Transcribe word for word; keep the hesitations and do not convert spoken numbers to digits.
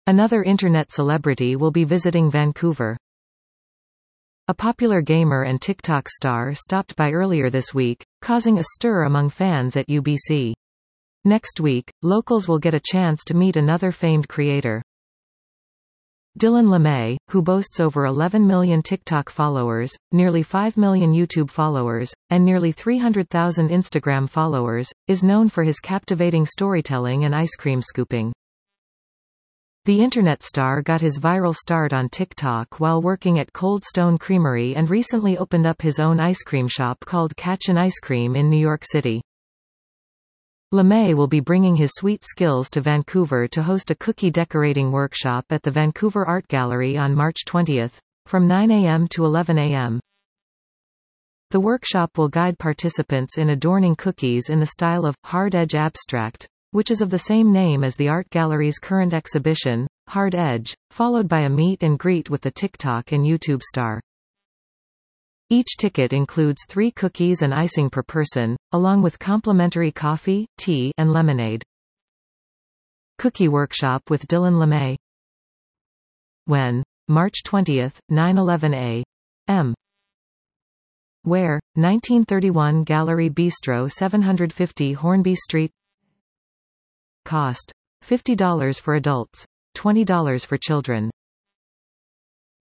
Another internet celebrity will be visiting Vancouver. A popular gamer and TikTok star stopped by earlier this week, causing a stir among fans at U B C. Next week, locals will get a chance to meet another famed creator. Dylan LeMay, who boasts over eleven million TikTok followers, nearly five million YouTube followers, and nearly three hundred thousand Instagram followers, is known for his captivating storytelling and ice cream scooping. The internet star got his viral start on TikTok while working at Cold Stone Creamery and recently opened up his own ice cream shop called Catchin' Ice Cream in New York City. LeMay will be bringing his sweet skills to Vancouver to host a cookie decorating workshop at the Vancouver Art Gallery on March twentieth, from nine a m to eleven a m The workshop will guide participants in adorning cookies in the style of Hard Edge Abstract, which is of the same name as the art gallery's current exhibition, Hard Edge, followed by a meet and greet with the TikTok and YouTube star. Each ticket includes three cookies and icing per person, along with complimentary coffee, tea, and lemonade. Cookie workshop with Dylan LeMay. When? March twentieth, nine eleven a m Where? nineteen thirty-one Gallery Bistro, seven fifty Hornby Street. Cost. fifty dollars for adults. twenty dollars for children.